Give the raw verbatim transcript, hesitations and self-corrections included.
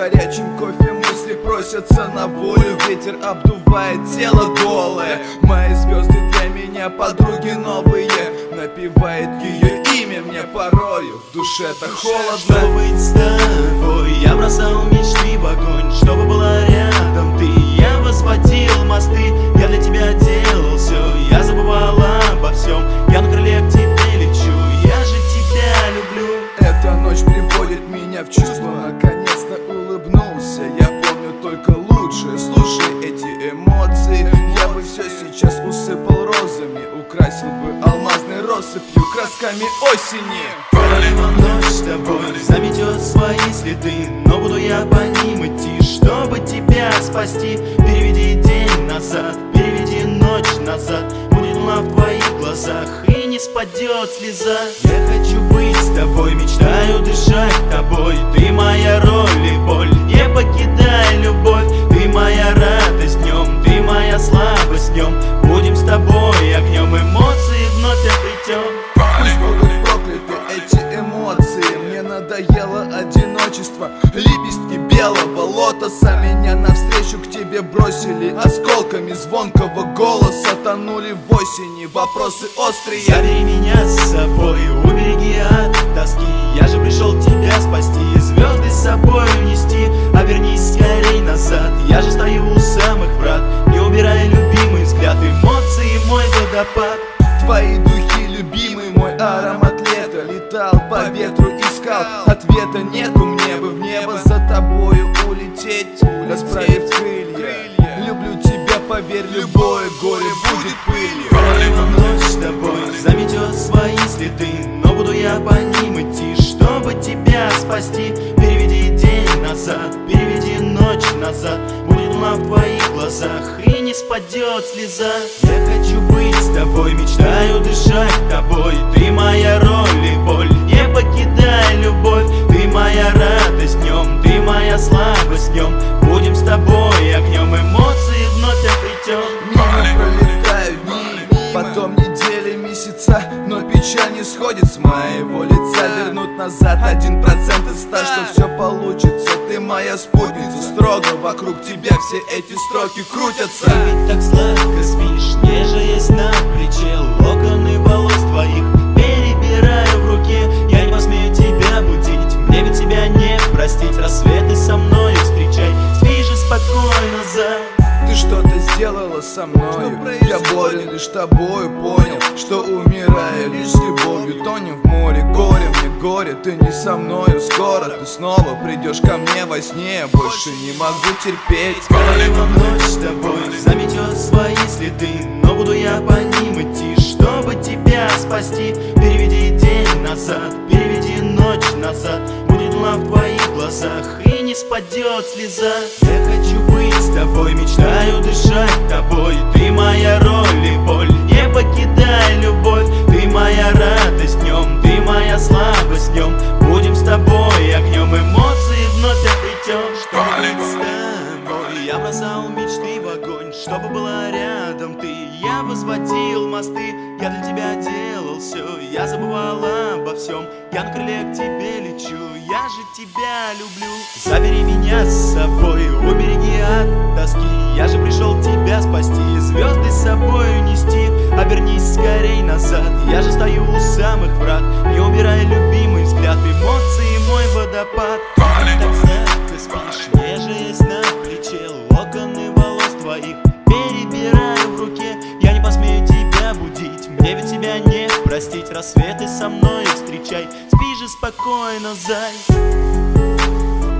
горячим кофе мысли просятся на волю. Ветер обдувает тело голое. Мои звезды для меня подруги новые. Напевает ее имя мне порою. В душе-то холодно. Чтобы быть с тобой, я бросал мечты в огонь. Чтобы была рядом ты, я возводил мосты. Я для тебя делал все, я забывал обо всем. Я на крыле к тебе лечу, я же тебя люблю. Эта ночь приводит меня в чувство. Наконец-то улыбнулся. Я помню только лучшее. Слушай эти эмоции. Я бы все сейчас усыпал розами, украсил бы алмазной россыпью, красками осени. Королева ночь с тобой заметет свои следы, но буду я по ним идти, чтобы тебя спасти. Переведи день назад, переведи ночь назад. Будет луна в твоих глазах и не спадет слеза. Я хочу быть с тобой, мечтаю дышать тобой. Ты моя роль и боль, не покидай любовь. Ты моя радость днем, ты моя слабость днем. Будем с тобой огнем, эмоции вновь обретем. Пусть будут прокляты эти эмоции. Мне надоело одиночество. Лепестки белого лотоса меня навстречу к тебе бросили. Осколками звонкого голоса тонули в осени вопросы острые. Забери меня с собой, убереги от тоски. Я же пришел тебя спасти, звезды с собой унести. Обернись скорей назад, я же стою у самых врат. Не убирай любимый взгляд, эмоции мой водопад. Твои духи, любимый мой аромат лета. Летал по ветру, искал, ответа нету. Мне бы в небо за тобою улететь, расправив крылья. Люблю тебя, поверь, любое горе будет пылью. Королева ночь с тобой заметет свои следы, но буду я по ним идти, чтобы тебя спасти. Переведи день назад, переведи ночь назад. Будет луна в твоих глазах и не спадет слеза. Я хочу быть с тобой, мечтаю дышать тобой. Ты моя роль и боль, не покидай любовь. Ты моя радость днем, ты моя слабость днем. Будем с тобой огнем, эмоции вновь обретем. Мимо пролетают дни, потом недели, месяца, но печаль не сходит с моего лица. Вернуть назад один процент из ста, что все получится. Ты моя спутница, строго вокруг тебя все эти строки крутятся. Ты ведь так сладко спишь, нежесть на плече. Локоны волос твоих перебираю в руке. Я не посмею тебя будить, мне ведь тебя не простить. Рассветы со мной встречай, спи же спокойно, зай. Ты что-то сделала со мною. Я болен лишь тобою, понял, что умираю лишь с любовью. Тонем в море, горе мне горе. Ты не со мною, скоро ты снова придешь ко мне во сне. Я больше не могу терпеть. Королева ночь с тобой заметет свои следы, но буду я по ним идти, чтобы тебя спасти. Переведи день назад, переведи ночь назад. Будет луна в твоих глазах и не спадет слеза. Я хочу быть с тобой, мечтаю дышать тобой. Ты моя роль и боль, не покидай любовь. Ты моя радость днем, ты моя слабость днем. Будем с тобой огнем, эмоции вновь обретем. Чтобы быть с тобой, я бросал мечты в огонь. Чтобы была рядом ты, я возводил мосты. Я для тебя делал все, я забывал обо всем. Я на крыле к тебе лечу, я же тебя люблю. Забери меня с собой, убереги от тоски. Я же пришел тебя спасти, звезды с собой унести. Обернись скорей назад, я же стою у самых врат. Не убирай любимый взгляд, эмоции мой водопад. Ты так сладко спишь, нежесть на плече. Локоны волос твоих перебираю в руке. Я не посмею тебя будить, мне ведь тебя не простить. Рассветы со мной встречай, спи же спокойно, зай.